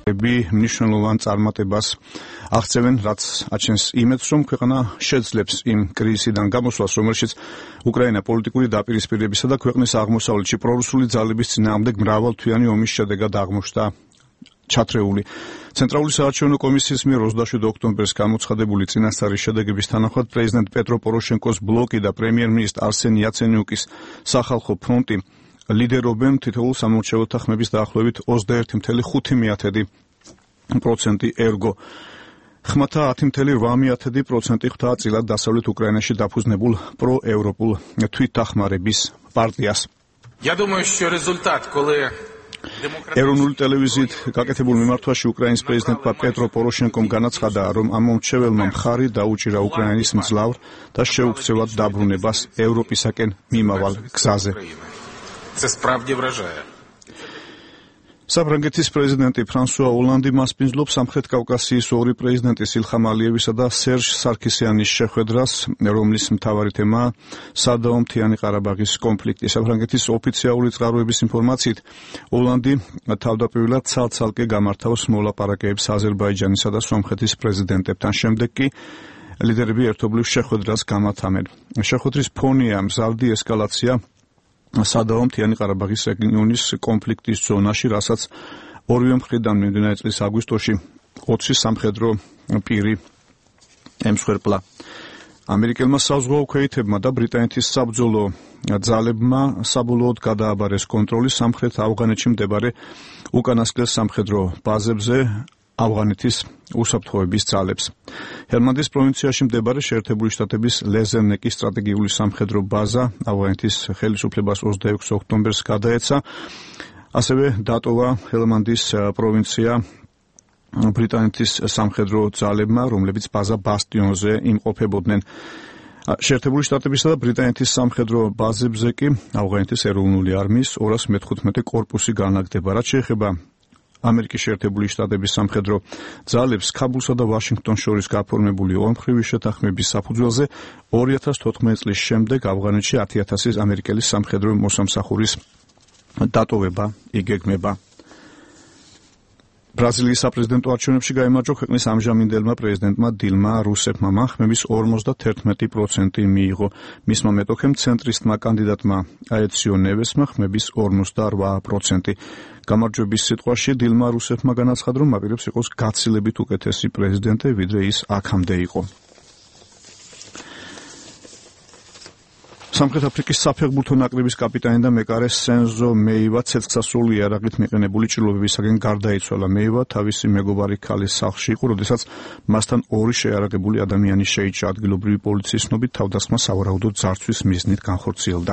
მნიშვნელოვან წარმატებას აღწევენ, რაც აჩენს იმედს, რომ ქვეყანა შეძლებს იმ კრიზისიდან გამოსვლას, რომელშიც უკრაინა პოლიტიკური დაპირისპირებისა და ქვეყნის აღმოსავლეთში პრორუსული ძალების წინააღმდეგ მრავალთვიანი ომის შედეგად აღმოჩნდა ჩათრეული. ცენტრალური საარჩევნო კომისიის მიერ 27 ოქტომბერს გამოცხადებული წინასწარი შედეგების თანახმად პრეზიდენტ პეტრო პოროშენკოს ბლოკი და პრემიერ-მინისტრ არსენ იაცენიუკის სახალხო ფრონტი ლიდერობენ თითოეულ სამორჩეულოთა ხმების დაახლოებით 21,5% ერგო. ხმათა 10,8% ხვდა წილად დასავლეთ უკრაინაში დაფუძნებულ პროევროპულ თვითდახმარების პარტიას. Я думаю, что результат, коли ეროვნული ტელევიზიით გაკეთებულ მიმართვაში უკრაინის პრეზიდენტმა პეტრო პოროშენკომ განაცხადა, რომ ამ მომრჩეველმა მხარი დაუჭირა უკრაინის მძლავრ და შეუქცევად დაბრუნებას ევროპისაკენ მიმავალ გზაზე. Це справді вражає. საფრანგეთის პრეზიდენტი ფრანსუა ოლანდი მასპინძლობს სამხრეთ კავკასიის ორი პრეზიდენტის ილხამ ალიევისა და სერჟ სარქისიანის შეხვედრას, რომლის მთავარი თემაა სადაო-მთიანი ყარაბაღის კონფლიქტი. საფრანგეთის ოფიციალური წყაროების ინფორმაციით, ოლანდი თავდაპირველად ცალ-ცალკე გამართავს მოლაპარაკებებს აზერბაიჯანისა და სომხეთის პრეზიდენტებთან. შემდეგ კი ლიდერები ერთობლივ შეხვედრას გამართამენ. შეხვედრის ფონია მზარდი ესკალაცია სადაო-მთიანი ყარაბაღის რეგიონის კონფლიქტის ზონაში, რასაც ორივე მხრიდან მიმდინარე წლის აგვისტოში 20 სამხედრო პირი ემსხვერპლა. ამერიკელმა საზღვაო ქვეითებმა და ბრიტანეთის საბრძოლო ძალებმა საბოლოოდ გადააბარეს კონტროლი სამხრეთ ავღანეთში მდებარე უკანასკნელ სამხედრო ბაზებზე ავღანეთის უსაფრთხოების ძალებს. ჰელმანდის პროვინციაში მდებარე შეერთებული შტატების ლეზერნეკის სტრატეგიული სამხედრო ბაზა ავღანეთის ხელისუფლებას 26 ოქტომბერს გადაეცა. ასევე დატოვა ჰელმანდის პროვინცია ბრიტანეთის სამხედრო ძალებმა, რომლებიც ბაზა ბასტიონზე იმყოფებოდნენ. შეერთებული შტატებისა და ბრიტანეთის სამხედრო ბაზებზე კი ავღანეთის ეროვნული არმიის 215 კორპუსი განლაგდება. რაც შეეხება ამერიკის შეერთებული შტატების სამხედრო ძალებს ქაბულსა და ვაშინგტონს შორის გაფორმებული ორმხრივი შეთანხმების საფუძველზე 2014 წლის შემდეგ ავღანეთში 10,000 ამერიკელის სამხედრო მოსამსახურის დატოვება იგეგმება. ბრაზილიის საპრეზიდენტო არჩევნებში გაიმარჯვა ქვეყნის ამჟამინდელმა პრეზიდენტმა დილმა რუსეფმა. მან ხმების 51% მიიღო. მისმა მეტოქემ ცენტრისტმა კანდიდატმა აეციო ნევესმა ხმების 48%. გამარჯვების სიტყვაში დილმა რუსეფმა განაცხადა, რომ აპირებს იყოს გაცილებით უკეთესი პრეზიდენტი, ვიდრე ის აქამდე იყო. სამხრეთ აფრიკის საფეხბურთო ნაკრების კაპიტანი და მეკარე სენზო მეივა ცეცხლსასროლი იარაღით მიყენებული ჭრილობებისაგან გარდაიცვალა. მეივა თავისი მეგობარი ქალის სახლში იყო, როდესაც მასთან ორი შეიარაღებული ადამიანი შეიჭრა. ადგილობრივი პოლიციის ცნობით თავდასხმა სავარაუდოდ ძარცვის მიზნით განხორციელდა.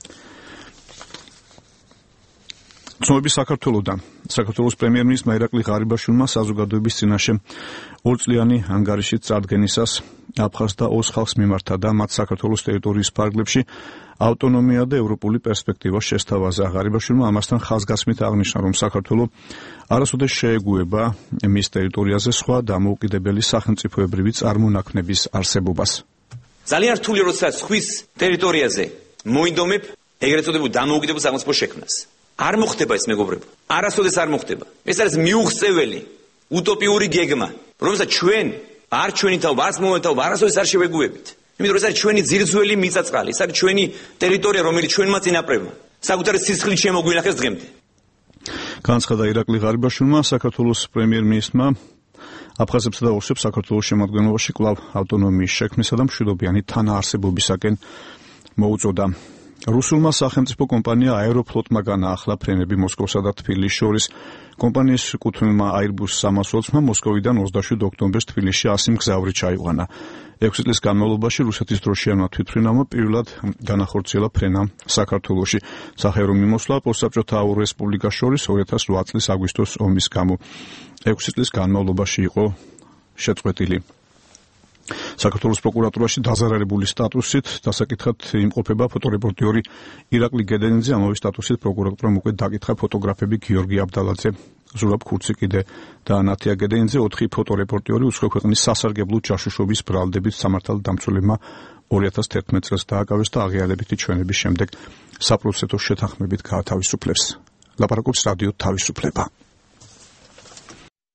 ცნობები საქართველოდან. საქართველოს პრემიერ-მინისტრმა ირაკლი ღარიბაშვილმა საზოგადოების წინაშე ორწლიანი ანგარიშით წარდგენისას აფხაზ და ოს ხალხს მიმართა და მათ საქართველოს ტერიტორიის ფარგლებში ავტონომია და ევროპული პერსპექტივა შესთავაზა. ღარიბაშვილმა ამასთან ხაზგასმით აღნიშნა, რომ საქართველო არასოდეს შეეგუება მის ტერიტორიაზე სხვა დამოუკიდებელი სახელმწიფოებრივი წარმონაქმნების არსებობას. ძალიან რთული როცა სხვის ტერიტორიაზე მოინდომებ ეგრეთ წოდებულ დამოუკიდებელ სახელმწიფოს შექმნას. არ მოხდება ეს მეგობრებო. არასოდეს არ მოხდება. ეს არის მიუღწეველი უტოპიური გეგმა, რომელსაც ჩვენ არ ჩვენი თაობა, არც მომავალი თაობა არასოდეს არ შევეგუებით. იმიტომ რომ ეს არის ჩვენი ძირძველი მიწა-წყალი, ეს არის ჩვენი ტერიტორია, რომელიც ჩვენმა წინაპრებმა საკუთარი სისხლით შემოგვინახეს დღემდე. განაცხადა ირაკლი ღარიბაშვილმა. საქართველოს პრემიერ-მინისტრმა აფხაზებსა და ოსებს საქართველოს შემადგენლობაში კვლავ ავტონომიის შექმნისა და მშვიდობიანი თანაარსებობისაკენ მოუწოდა. რუსულმა სახელმწიფო კომპანია აეროფლოტმა განაახლა ფრენები მოსკოვსა და თბილისს შორის. კომპანიის კუთვნილმა აირბუს 320-მა მოსკოვიდან 27 ოქტომბერს თბილისში 100 მგზავრი ჩაიყვანა. 6 წლის განმავლობაში რუსეთის დროშიანმა თვითმფრინავმა პირველად განახორციელა ფრენა საქართველოში. სახერო მიმოსვლა პოსტსაბჭოთა აუր რესპუბლიკას შორის 2008 წლის აგვისტოს ომის გამო 6 წლის განმავლობაში იყო შეწყვეტილი. საქართველოს პროკურატურაში დაზარალებული სტატუსით დასაკითხად იმყოფება ფოტორეპორტიორი ირაკლი გედენიძე. ამავე სტატუსით პროკურატურამ უკვე დაკითხა ფოტოგრაფები გიორგი აბდალაძე, ზურაბ ქურციკიდე და ნათია გედენიძე. 4 ფოტორეპორტიორი უცხო ქვეყნის სასარგებლო ჯაშუშობის ბრალდებით სამართალდამცველებმა 2011 წელს დააკავეს და აღიარებითი ჩვენების შემდეგ საპროცესო შეთანხმებით გაათავისუფლებს. ლაპარაკობს რადიო თავისუფლება.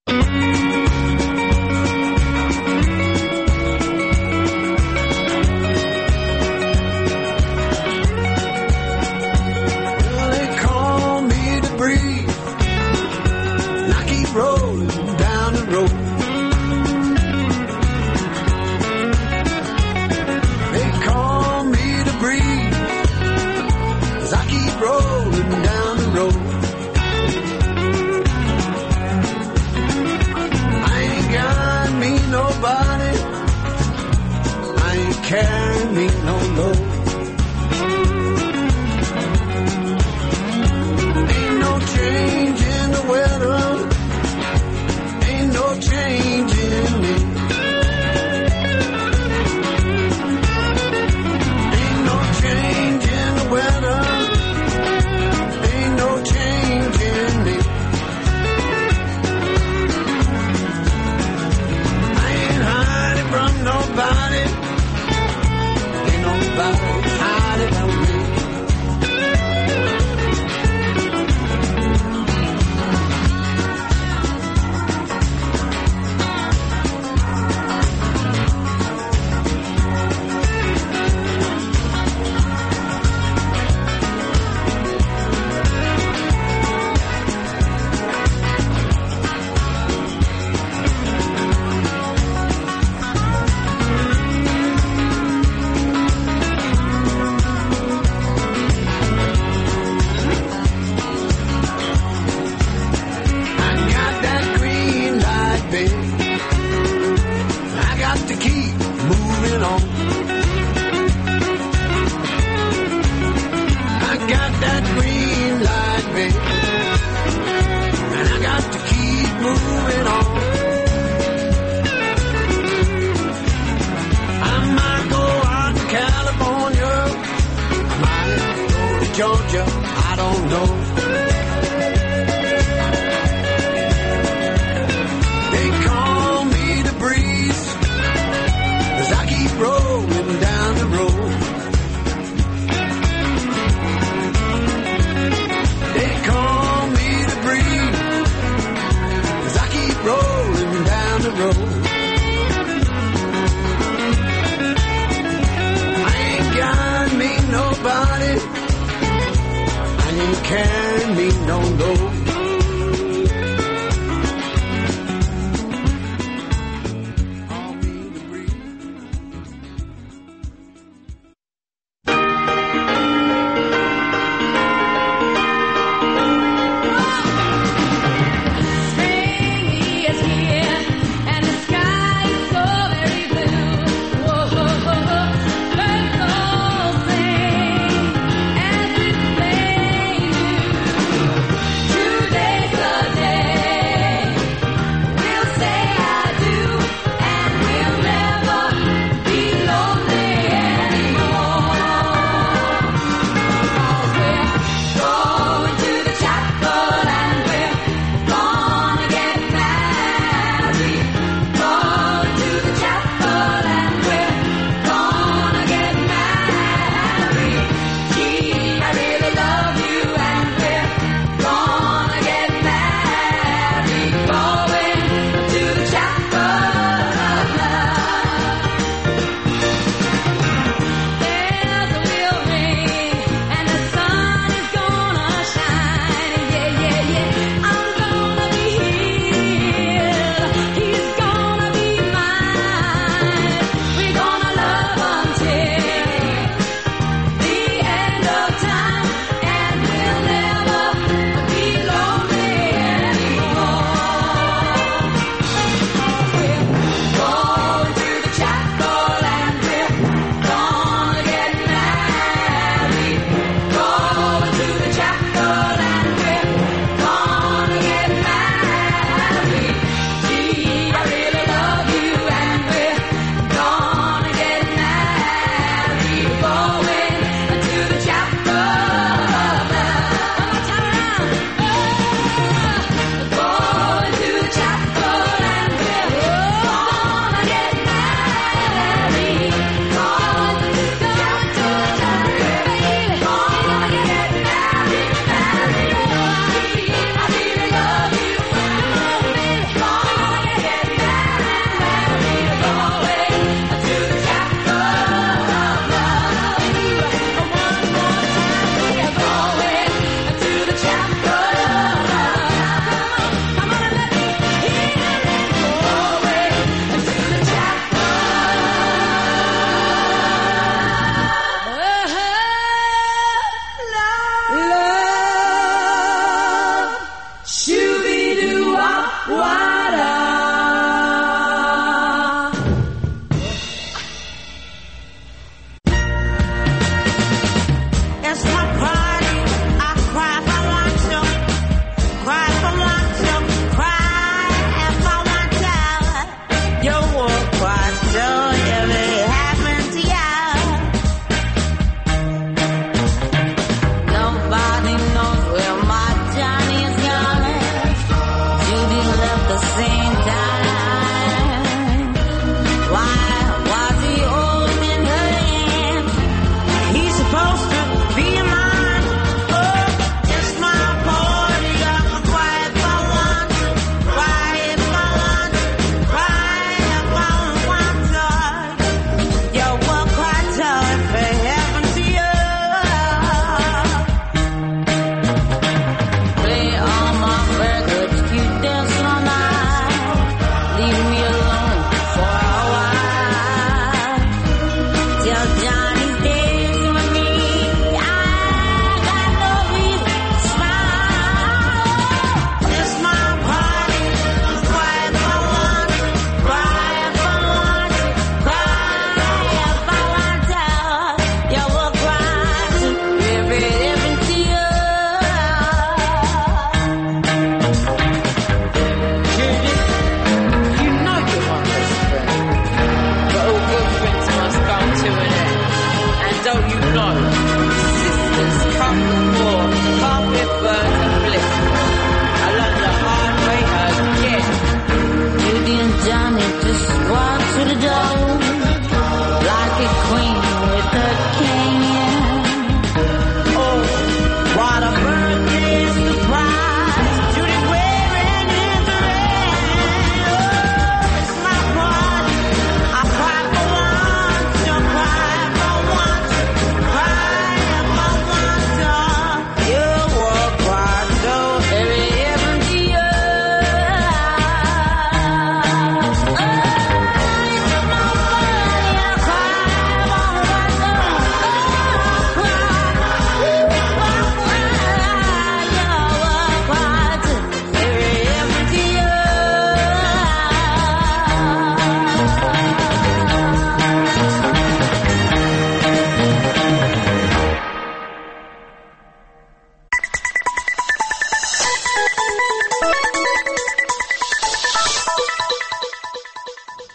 road. I ain't got me nobody. I ain't carry me no load. You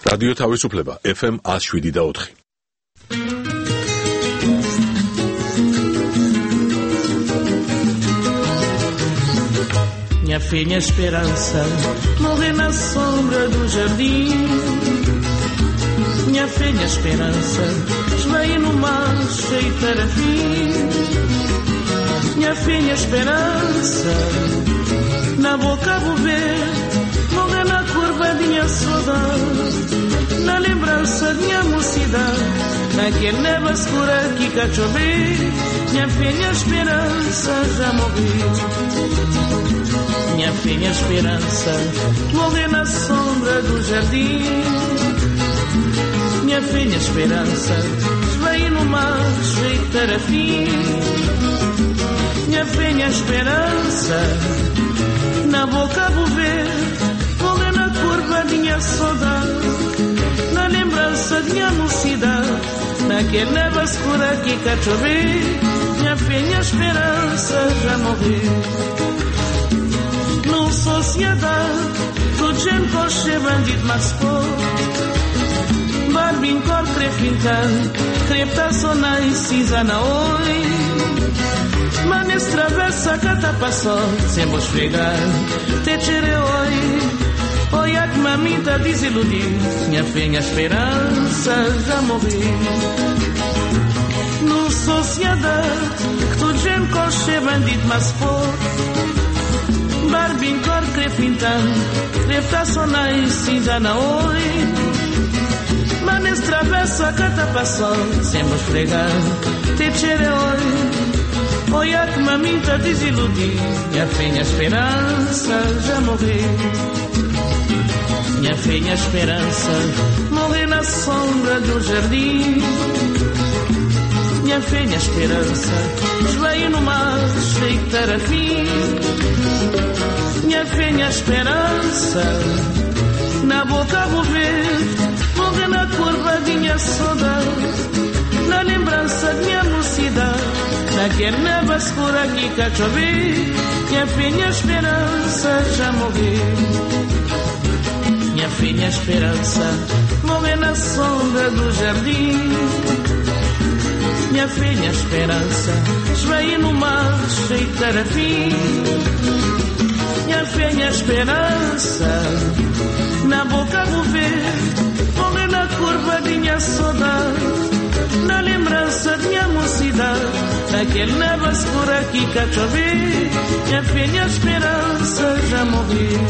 რადიო თავისუფლება FM 107.4. Minha fé, minha esperança, morrer na sombra do jardim. Minha fé, minha esperança, esvair no mar cheio de parafim. Minha fé, minha esperança, na boca vou ver, morrer na curva de minha saudade, na lembrança de minha mocidade, naquele neva escura que cá chover. Minha fé, minha esperança, já morri. Minha fé, minha esperança, morrer na sombra do jardim. Minha fé, minha esperança, esvair no mar cheio de parafim. Minha fé, minha esperança, na boca vou ver, morrer na curva de minha saudade, na lembrança de minha mocidade, naquele neva escura que cá chover. Minha fé, minha esperança, já morreu. Numa sociedade, tudo gente coche bandido mas pô. Barbin cor crefintan, crepta sona e cinza na oi. Manes travessa cata passou, sem vos fregar, te tire oi. Oi a que mamita desiludiu, minha fé, minha esperança já morreu. Numa sociedade, tudo gente coche bandido mas pô. Barbin cor crefintan, crepta sona e cinza na oi. Manes travessa cata passou, sem vos fregar, te tire oi. Oi a que mamita desiludiu, minha fé, minha esperança já morreu. Minha fé, minha esperança, morrer na sombra do jardim. Minha fé, minha esperança, esvair no mar cheio de tarafim. Minha fé, minha esperança, na boca vou ver, morrer na curva de minha saudade, na lembrança de minha mocidade, naquele neva escura que cá chover. Minha fé, minha esperança já morreu. Minha fé, minha esperança, morrer na sombra do jardim. Minha fé, minha esperança, esvair no mar cheio de tarafim. Minha fé, minha esperança, na boca vou ver, morrer na curva de minha saudade, na lembrança de minha mocidade, naquele neva escura que cá chover. Minha fé, minha esperança já morreu.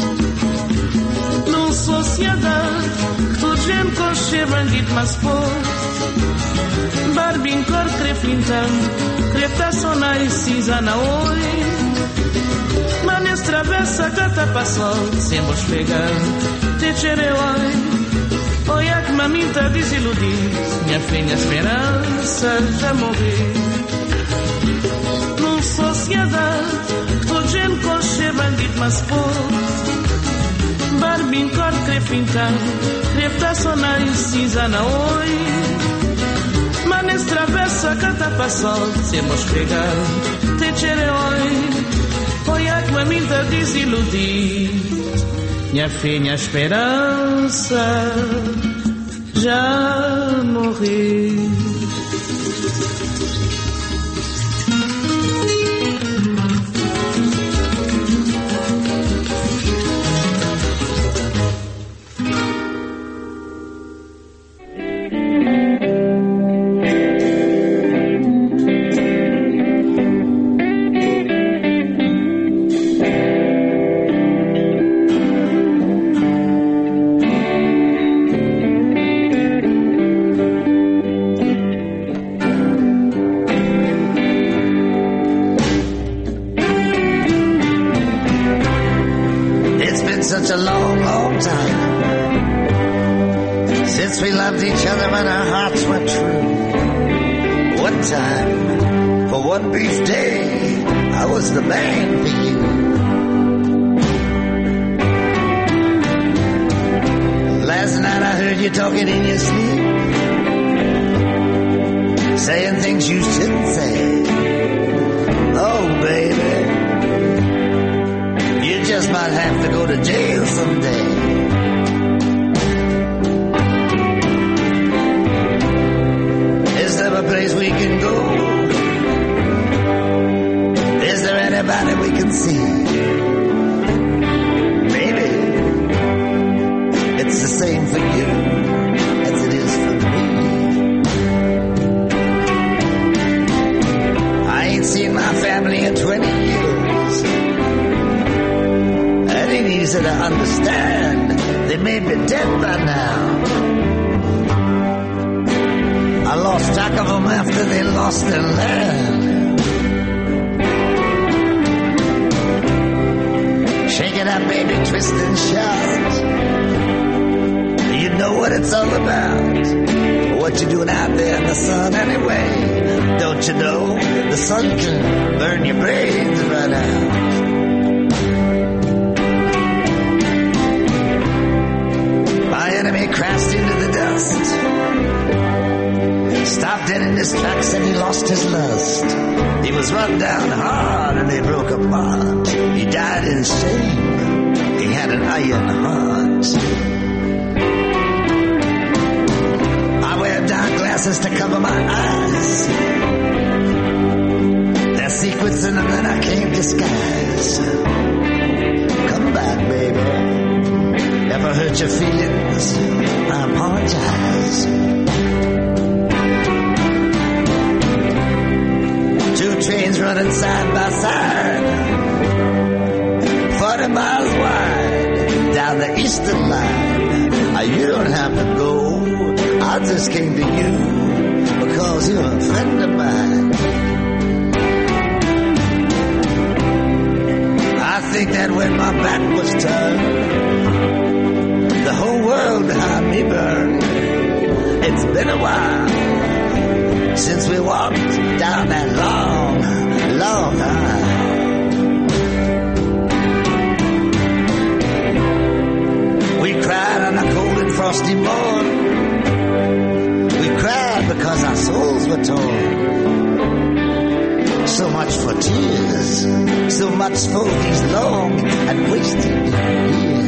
Numa sociedade, tudo gente coche bandido mas pô. Barbin cor crefintan, crepta sona e cinza na oi. Manes travessa cata passou, sem vos pegar, te tire oi. Oi a que mamita desiludiu, minha fé, minha esperança já morreu. Numa sociedade, tudo gente coche bandido mas pô. Barbin cor crefintan, crepta sona e cinza na oi. Manes travessa cata passou, sem vos pegar, te tire oi. Oi a que mamita desiludiu, minha fé, minha esperança já morreu. Such a long, long time since we loved each other and our hearts were true. One time, for one brief day, I was the man for you. Last night I heard you talking in your sleep, saying things you shouldn't say. Oh, baby, you just might have to go to jail someday. we can go? Is there anybody we can see? Maybe it's the same for you as it is for me. I ain't seen my family in 20 years. That ain't easy to understand. They may be dead by now. I lost track of them after they lost their land. Shake it up, baby, twist and shout. You know what it's all about. What you doing out there in the sun anyway? Don't you know the sun can burn your brains right out? My enemy crashed into the dust. Stopped dead in his tracks and he lost his lust. He was run down hard and they broke apart. He died in shame. He had an iron heart. I wear dark glasses to cover my eyes. There's secrets in them that I can't disguise. Come back, baby. Ever hurt your feelings? I apologize. Two trains running side by side, 40 miles wide, down the eastern line. You don't have to go. I just came to you because you're a friend of mine. I think that when my back was turned, the whole world behind me burned. It's been a while since we walked down that long, long aisle. We cried on a cold and frosty morn. We cried because our souls were torn. So much for tears, so much for these long and wasted years.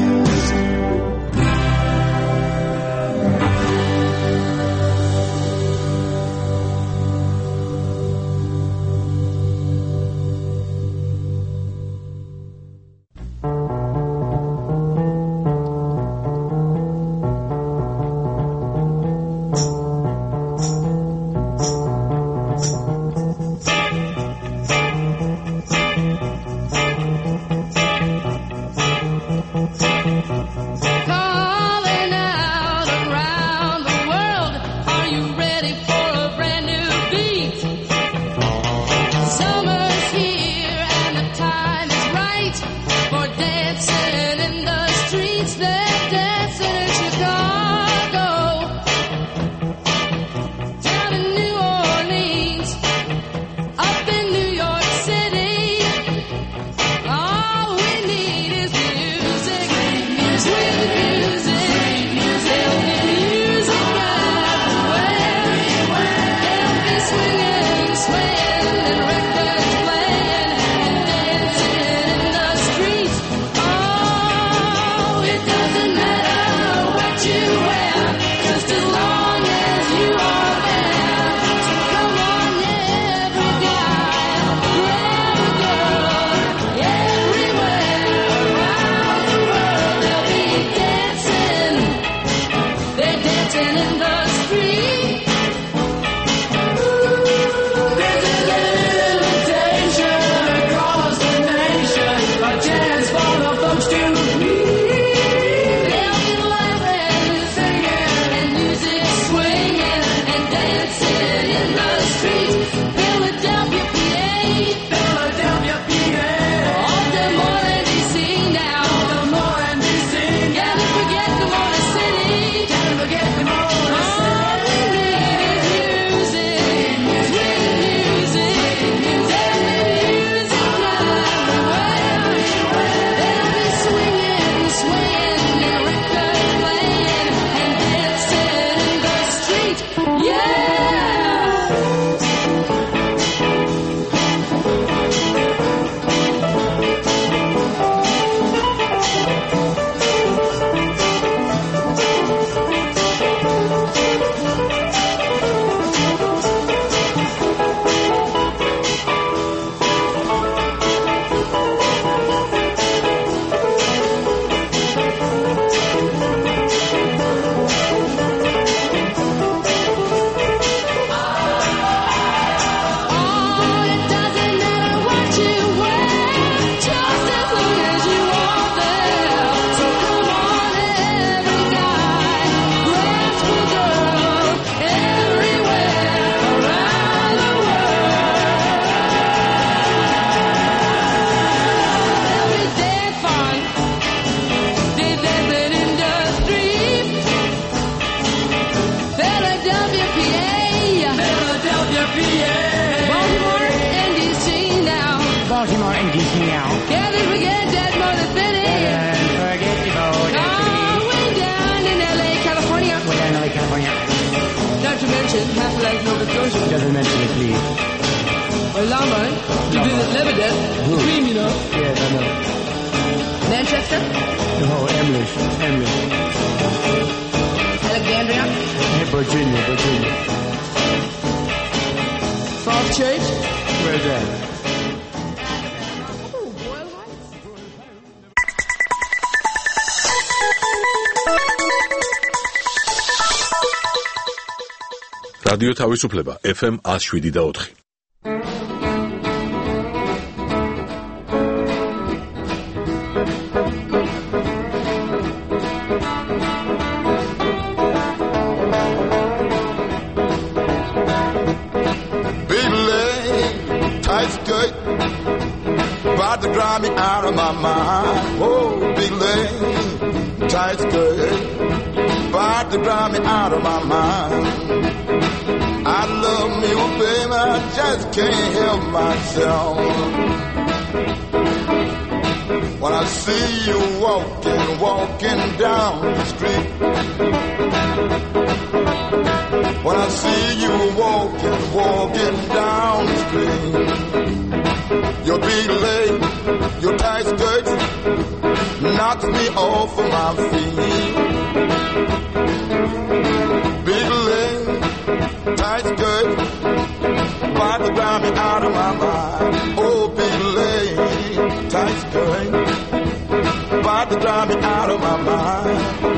Italy. Oh, Lama, eh? You visit Lebanon? The Queen, you know? Yes, I know. Manchester? No, Emily. Alexandria? Virginia. Falls Church? Where's that? რადიო თავისუფლება FM 107.4. About to drive me out of my mind. Oh, big leg, tight skirt, about to drive me out of my mind. I love me, oh baby, I just can't help myself. When I see you walking down the street. When I see you walking down the street. Your big leg, your tight skirt knocks me off of my feet. Big leg, tight skirt, about to drive me out of my mind. Oh, big leg, tight skirt, about to drive me out of my mind.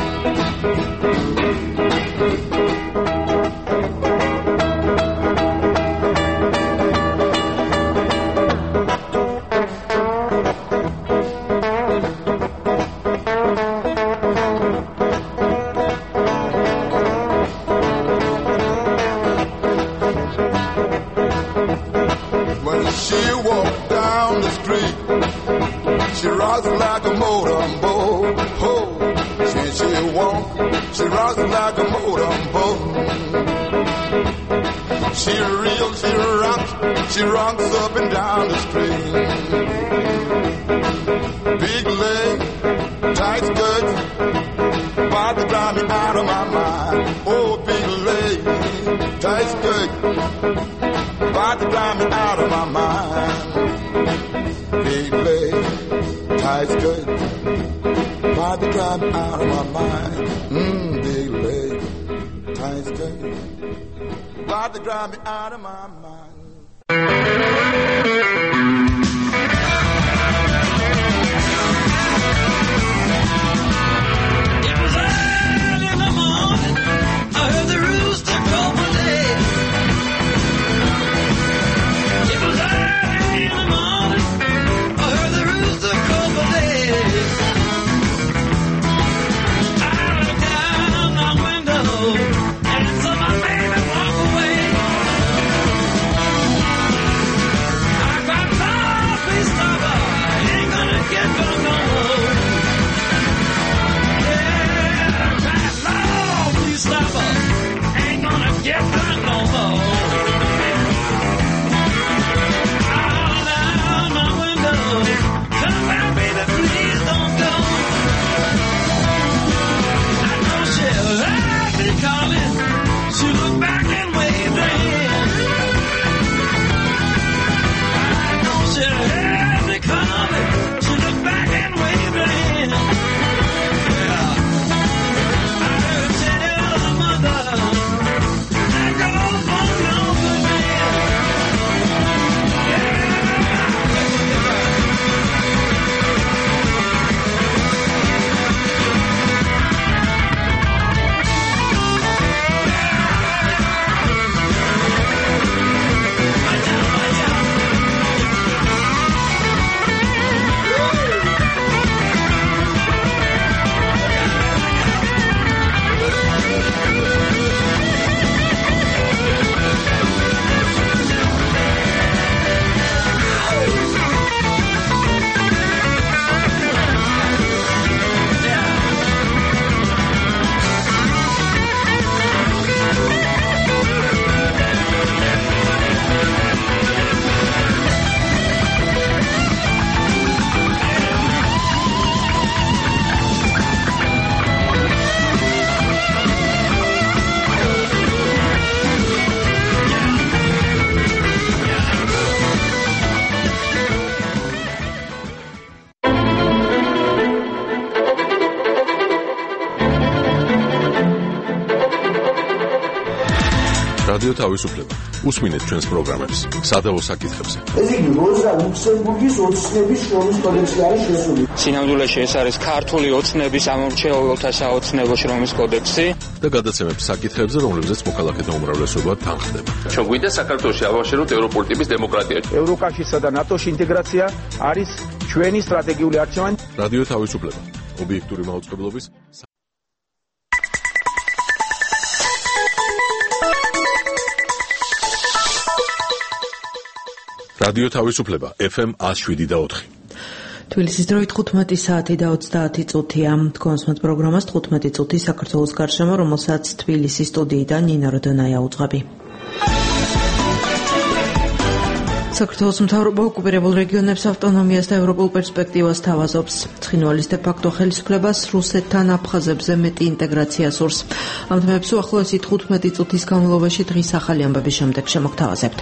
She rocks like a motorboat. Oh, she rocks like a motorboat. She rocks up and down the street. Big leg, tight skirt, about to drive me out of my mind. Oh, big leg, tight skirt, about to drive me out of my mind. Big leg, tight skirt, about to drive me out of my mind. Big leg, tight skirt, about to drive me out of my mind. It was early in the morning. I heard the rooster crow one day. It was early in the morning. I heard the rooster crow one day. I looked down my window and saw my baby walk away. I cried რადიო თავისუფლება. უსმინეთ ჩვენს პროგრამებს სადავო საკითხებზე. ეს იგი როზა ლუქსემბურგის ოცნების შრომის კოდექსში არის შესული. სინამდვილეში ეს არის ქართული ოცნების ამორჩეულთა საოცნებო შრომის კოდექსი და გადაცემებს საკითხებზე, რომლებზეც მოქალაქეთა უმრავლესობა თანხდება. ჩვენ გვინდა საქართველოში ავაშეროთ ევროპული ტიპის დემოკრატია. ევროკავშირსა და ნატოში ინტეგრაცია არის ჩვენი სტრატეგიული არჩევანი. რადიო თავისუფლება. ობიექტური მაუწყებლობის რადიო თავისუფლება FM 107.4. თბილისის დროით 15 საათი და 30 წუთია. თქვენს პროგრამას 15 წუთი საქართველოს გარშემო, რომელსაც თბილისის სტუდიიდან ნინა როდონაია უძღვები. საქართველოს მთავრობა ოკუპირებულ რეგიონებს ავტონომიას და ევროპულ პერსპექტივას თავაზობს. ცხინვალის დე-ფაქტო ხელისუფლებას რუსეთთან აფხაზებზე მეტი ინტეგრაცია სურს. ამ თემებს უახლოესი 15 წუთის განმავლობაში დღის ახალი ამბების შემდეგ შემოგთავაზებთ.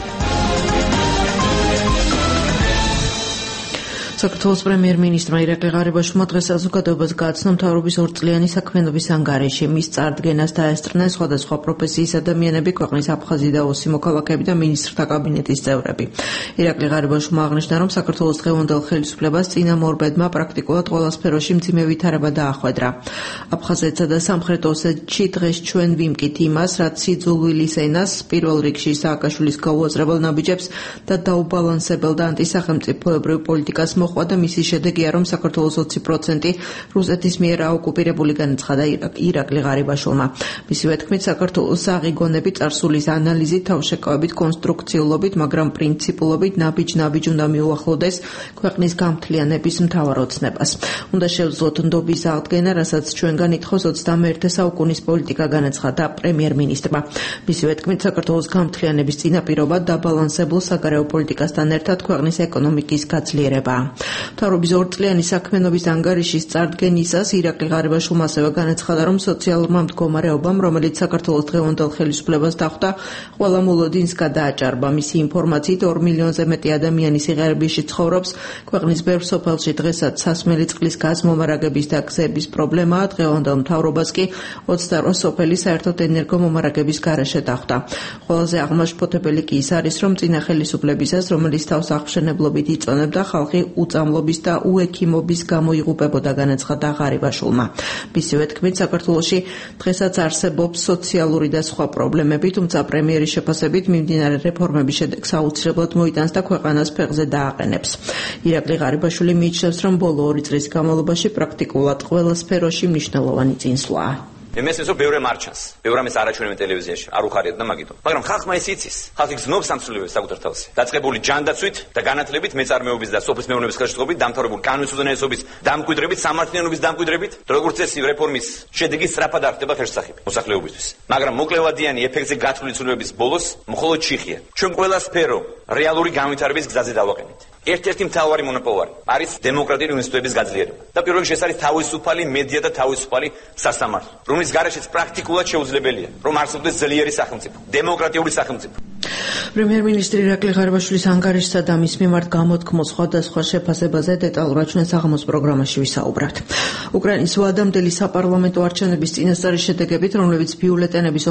საქართველოს პრემიერ-მინისტრმა ირაკლი ღარიბაშვილმა დღეს საზოგადოებას გააცნო მთავრობის ორწლიანი საქმიანობის ანგარიში. მის წარდგენას დაესწრნენ სხვადასხვა პროფესიის ადამიანები, ქვეყნის აფხაზი და ოსი მოქალაქეები და მინისტრთა კაბინეტის წევრები. ირაკლი ღარიბაშვილმა აღნიშნა, რომ საქართველოს დღევანდელ ხელისუფლებას წინამორბედმა პრაქტიკულად ყველა სფეროში მძიმე ვითარება დაახვედრა. აფხაზეთსა და სამხრეთ ოსეთში დღეს ჩვენ ვიმკით იმას, რაც სიძულვილის ენას, პირველ რიგში სააკაშვილის გაუაზრებელ ნაბიჯებს და დაუბალანსებელ და ანტისახელმწიფოებრივ პოლიტიკას მოყვა და მისი შედეგია, რომ საქართველოს 20% რუსეთის მიერ აოკუპირებული განაცხადა ირაკლი ღარიბაშვილმა. მისივე თქმით, საქართველოს აღიგონები წარსულის ანალიზით, თავშეკავებით, კონსტრუქციულობით, მაგრამ პრინციპულობით ნაბიჯ-ნაბიჯ უნდა მიუახლოვდეს ქვეყნის გამთლიანების მთავარ ოცნებას. უნდა შევძლოთ ნდობის აღდგენა, რასაც ჩვენგან ითხოვს 21 საუკუნის პოლიტიკა, განაცხადა პრემიერ-მინისტრმა. მისივე თქმით, საქართველოს გამთლიანების წინაპირობა დაბალანსებულ საგარეო პოლიტიკასთან ერთად ქვეყნის ეკონომიკის გაძლიერებაა. მთავრობის ორწლიანი საქმიანობის ანგარიშის წარდგენისას ირაკლი ღარიბაშვილმა ასევე განაცხადა, რომ სოციალურმა მდგომარეობამ, რომელიც საქართველოს დღევანდელ ხელისუფლებას დახვდა, ყველა მოლოდინს გადააჭარბა. მისი ინფორმაციით 2 მილიონზე მეტი ადამიანი სიღარიბეში ცხოვრობს. ქვეყნის ბევრ სოფელში დღესაც სასმელი წყლის გაზმომარაგების და გზების პრობლემაა. დღევანდელ მთავრობას კი 28 სოფელი საერთოდ ენერგომომარაგების გარეშე დახვდა. ყველაზე აღმაშფოთებელი კი ის არის, რომ წინა ხელისუფლებისას, რომელიც თავს აღმშენებლობით იწონებდა, ხალხი უწამლობის და უექიმობის გამო იღუპებოდა, განაცხადა ღარიბაშვილმა. მისივე თქმით, საქართველოში დღესაც არსებობს სოციალური და სხვა პრობლემები, თუმცა პრემიერის შეფასებით მიმდინარე რეფორმების შედეგს აუცილებლად მოიტანს და ქვეყანას ფეხზე დააყენებს. ირაკლი ღარიბაშვილი მიიჩნევს, რომ ბოლო 2 წლის განმავლობაში პრაქტიკულად ყველა სფეროში მნიშვნელოვანი წინსვლაა. მესმის რომ ბევრე მარჩანს, ბევრამეს არაჩვენებენ ტელევიზიაში, არ უხარიათ და მაგითო. მაგრამ ხალხმა ეს იცის. ხალხი გზნობს სამცველებებს საკუთარ თავს. დაწყებული ჯანდაცვით და განათლებით, მეწარმეობის და სოფლის მეურნეობის ხელშეწყობით, დამთავრებული კანონის უზენაესობის დამკვიდრებით, სამართლიანობის დამკვიდრებით, როგორც წესი რეფორმის შედეგი სწრაფად არ ხდება ხელშესახები მოსახლეობისთვის. მაგრამ მოკლევადიანი ეფექტზე გათვლილი ცვლილებების ბოლოს მხოლოდ ჩიხია. ჩვენ ყველა სფერო რეალური განვითარების გზაზე დავაყენეთ. ერთ-ერთი მთავარი მონოპოლარი არის დემოკრატიული ინსტიტუტების გაძლიერება. და პირველ რიგში ეს არის თავისუფალი მედია და თავისუფალი სასამართლო, რომლის გარეშეც პრაქტიკულად შეუძლებელია, რომ არსებობდეს ძლიერი სახელმწიფო, დემოკრატიული სახელმწიფო. პრემიერ-მინისტრი ირაკლი ღარიბაშვილის ანგარიშსა და მის მიმართ გამოთქმულ სხვადასხვა შეფასებაზე დეტალურად ჩვენ საღამოს პროგრამაში ვისაუბრებთ. უკრაინის ვადამდელი საპარლამენტო არჩევნების წინასწარი შედეგებით, რომლებიც ბიულეტენების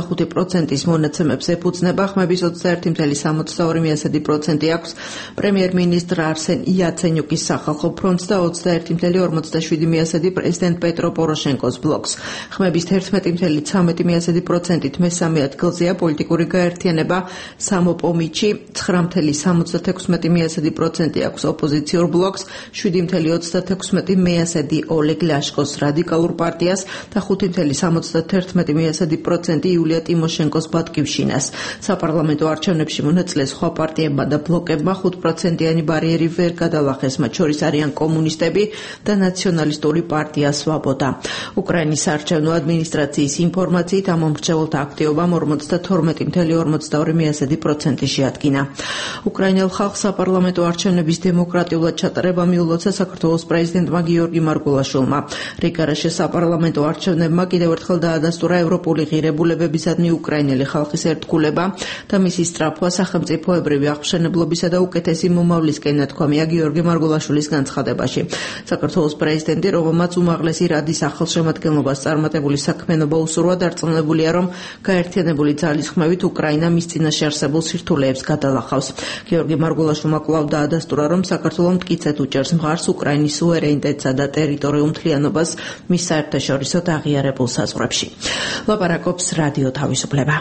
45%-ის მონაცემებს ეფუძნება, ხმების 21,62% აქვს პრემიერ-მინისტრ არსენ იაცენიუკის სახალხო ფრონტს და 21,47% პრეზიდენტ პეტრო პოროშენკოს ბლოკს. ხმების 11,13%-ით მესამე ადგილზეა პოლიტიკური გაერთიანება სამოპომიჩი, 9,76% აქვს ოპოზიციურ ბლოკს, 7,36% ოლეგ ლაშკოს რადიკალურ პარტიას და 5,71% იულია ტიმოშენკოს ბატკივშინას. საპარლამენტო არჩევნებში მონაწილე სხვა პარტიებმა და ბლოკებმა 5%-იანი ბარიერი ვერ გადალახეს, მათ შორის არიან კომუნისტები და ნაციონალისტური პარტია სვაბოდა. უკრაინის არჩევნო ადმინისტრაციის ინფორმაციით ამ მომრჩეველთა აქტივობამ 52,42% 1% შეადგინა. უკრაინელ ხალხს საპარლამენტო არჩევნების დემოკრატიულად ჩატარება მიულოცა საქართველოს პრეზიდენტმა გიორგი მარგულაშვილმა. რიგარაშე საპარლამენტო არჩევნებმა კიდევ ერთხელ დაადასტურა ევროპული ღირებულებებისადმი უკრაინელი ხალხის ერთგულება და მისი სწრაფვა სახელმწიფოებრივი აღმშენებლობისა და უკეთესი მომავლისკენ ნათქვამია გიორგი მარგულაშვილის განცხადებაში. საქართველოს პრეზიდენტი, რომელმაც უმაღლესი რადის ახალშემადგენლობას წარმატებული საქმიანობა უსურვა, დარწმუნებულია, რომ გაერთიანებული ძალისხმევით უკრაინა მის წინაშე არსებულ სირთულეებს გადალახავს. გიორგი მარგულაშვილმა კვლავ დაადასტურა, რომ საქართველო მტკიცედ უჭერს მხარს უკრაინის სუვერენიტეტსა და ტერიტორიულ მთლიანობას მის საერთაშორისო აღიარებულ საზღვრებში. ლაპარაკობს რადიო თავისუფლება.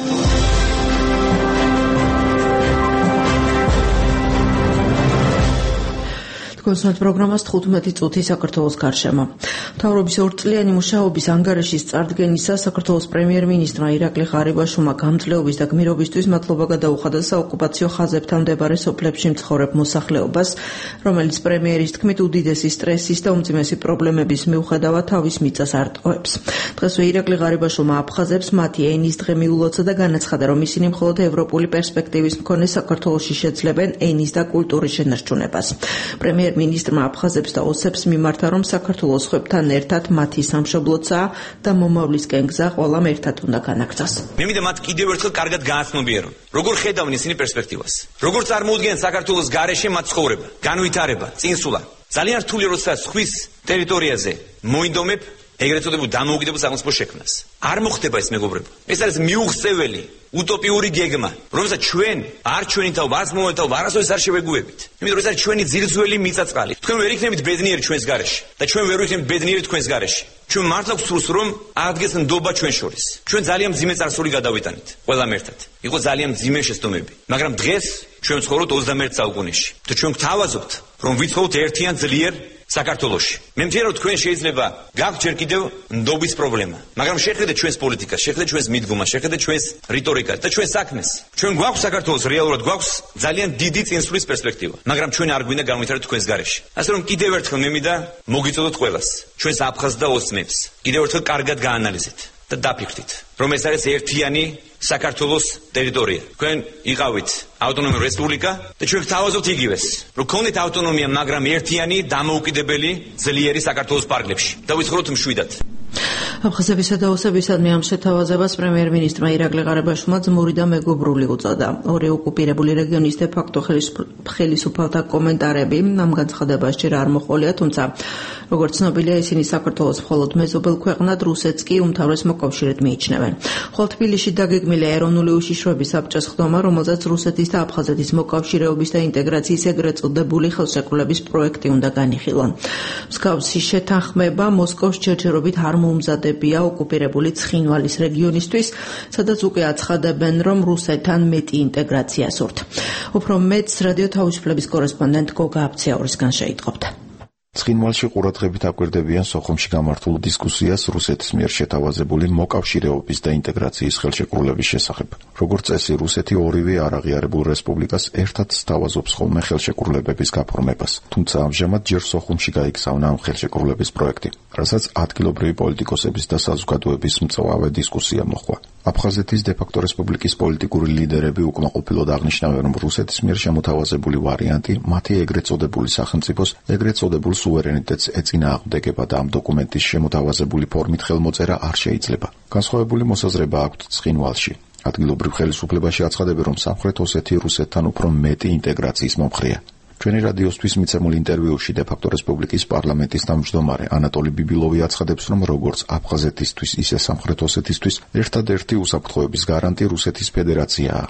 კონსულტ პროგრამას 15 წუთი საქართველოს გარშემო. მთავრობის ორწლიანი მუშაობის ანგარიშის წარდგენისას საქართველოს პრემიერ-მინისტრმა ირაკლი ღარიბაშვილმა გამძლეობის და გმირობისთვის მადლობა გადაუხადა საოკუპაციო ხაზებთან მდებარე სოფლებში მცხოვრებ მოსახლეობას, რომელიც პრემიერის თქმით უდიდესი სტრესის და უმძიმესი პრობლემების მიუხედავად თავის მიწას არ ტოვებს. დღესვე ირაკლი ღარიბაშვილმა აფხაზებს მათი ენის დღე მიულოცა და განაცხადა, რომ ისინი მხოლოდ ევროპული პერსპექტივის მქონე საქართველოში შეძლებენ ენის და კულტურის შენარჩუნებას. პრემიერ-მინისტრმა აფხაზებს და ოსებს მიმართა, რომ საქართველოს ხვებთან ერთად მათი სამშობლოცაა და მომავლისკენ გზა ყველამ ერთად უნდა განაგრძოს. მე მინდა მათ კიდევ ერთხელ კარგად გააცნობიერონ, როგორ ხედავენ ისინი პერსპექტივას. როგორ წარმოუდგენ საქართველოს გარეშე მათ ცხოვრება, განვითარება, წინსვლა. ძალიან რთული როცა სხვის ტერიტორიაზე მოინდომებ ეგრეთ წოდებულ დამოუკიდებელ სახელმწიფოს შექმნას. არ მოხდება ეს, მეგობრებო. ეს არის მიუღწეველი, უტოპიური გეგმა, რომელსაც ჩვენ არ ჩვენი თაობა, არც მომავალი თაობა არასოდეს არ შევეგუებით. იმიტომ რომ ეს არის ჩვენი ძირძველი მიწა-წყალი. თქვენ ვერ იქნებით ბედნიერი ჩვენს გარეშე და ჩვენ ვერ ვიქნებით ბედნიერი თქვენს გარეშე. ჩვენ მართლა გვსურს, რომ აღდგეს ნდობა ჩვენ შორის. ჩვენ ძალიან მძიმე წარსული გადავიტანით, ყველამ ერთად. იყო ძალიან მძიმე შეცდომები, მაგრამ დღეს ჩვენ ვცხოვრობთ 21 საუკუნეში. და ჩვენ გვთავაზობთ, რომ ვიცხოვთ ერთიან ძლიერ საქართველოში. მე მგონია, რომ თქვენ შეიძლება გაქვთ ჯერ კიდევ ნდობის პრობლემა, მაგრამ შეხედეთ ჩვენს პოლიტიკას, შეხედეთ ჩვენს მიდგომას, შეხედეთ ჩვენს რიტორიკას და ჩვენს საქმეს. ჩვენ გვაქვს საქართველოს რეალურად გვაქვს ძალიან დიდი წინსვლის პერსპექტივა, მაგრამ ჩვენ არ გვინდა განვითაროთ თქვენს გარეშე. ასე რომ კიდევ ერთხელ მე მინდა მოგიწოდოთ ყველას, ჩვენს აფხაზს და ოსმებს, კიდევ ერთხელ კარგად გაანალიზეთ და დაფიქრდით, რომ ეს არის ერთიანი საქართველოს ტერიტორია. თქვენ იყავით ავტონომიური რესპუბლიკა და ჩვენ გვთავაზობთ იგივეს, რომ გქონდეთ ავტონომია, მაგრამ ერთიანი, დამოუკიდებელი, ძლიერი საქართველოს პარკლებში და ვიცხოვროთ მშვიდად. აფხაზებისა და ოსებისადმი ამ შეთავაზებას პრემიერ-მინისტრმა ირაკლი ღარიბაშვილმა ძმური და მეგობრული უწოდა. ორი ოკუპირებული რეგიონის დე-ფაქტო ხელისუფალთა კომენტარები ამ განცხადებას ჯერ არ მოჰყოლია, თუმცა როგორც ცნობილია, ისინი საქართველოს მხოლოდ მეზობელ ქვეყნად, რუსეთს კი უმთავრეს მოკავშირედ მიიჩნევენ. ხოლო თბილისში დაგეგმილია ეროვნული უშიშროების საბჭოს ხდომა, რომელზეც რუსეთის და აფხაზეთის მოკავშირეობის და ინტეგრაციის ეგრეთ წოდებული ხელშეკრულების პროექტი უნდა განიხილონ. მსგავსი შეთანხმება მოსკოვს ჯერჯერობით არ მოუმზადებია ოკუპირებული ცხინვალის რეგიონისთვის, სადაც უკვე აცხადებენ, რომ რუსეთთან მეტი ინტეგრაცია სურთ. უფრო მეტს რადიო თავისუფლების კორესპონდენტ გოგა აფციაურისგან შეიტყობთ. ცხინვალში ყურადღებით აკვირდებიან სოხუმში გამართულ დისკუსიას რუსეთის მიერ შეთავაზებული მოკავშირეობის და ინტეგრაციის ხელშეკრულების შესახებ. როგორც წესი, რუსეთი ორივე არაღიარებულ რესპუბლიკას ერთად სთავაზობს ხოლმე ხელშეკრულებების გაფორმებას. თუმცა ამჟამად ჯერ სოხუმში გაიგზავნა ამ ხელშეკრულების პროექტი, რასაც ადგილობრივი პოლიტიკოსების და საზოგადოების მწვავე დისკუსია მოჰყვა. აფხაზეთის დე-ფაქტო რესპუბლიკის პოლიტიკური ლიდერები უკმაყოფილოდ აღნიშნავენ, რომ რუსეთის მიერ შემოთავაზებული ვარიანტი მათი ეგრეთ წოდებული სახელმწიფოს ეგრეთ წოდებულ სუვერენიტეტს ეწინააღმდეგება და ამ დოკუმენტის შემოთავაზებული ფორმით ხელმოწერა არ შეიძლება. განსხვავებული მოსაზრება აქვთ ცხინვალში. ადგილობრივ ხელისუფლებაში აცხადებენ, რომ სამხრეთ ოსეთი რუსეთთან უფრო მეტი ინტეგრაციის მომხრეა. ჩვენი რადიოსთვის მიცემულ ინტერვიუში დე-ფაქტო რესპუბლიკის პარლამენტის თავმჯდომარე ანატოლი ბიბილოვი აცხადებს, რომ როგორც აფხაზეთისთვის, ისე სამხრეთ ოსეთისთვის ერთადერთი უსაფრთხოების გარანტი რუსეთის ფედერაციაა.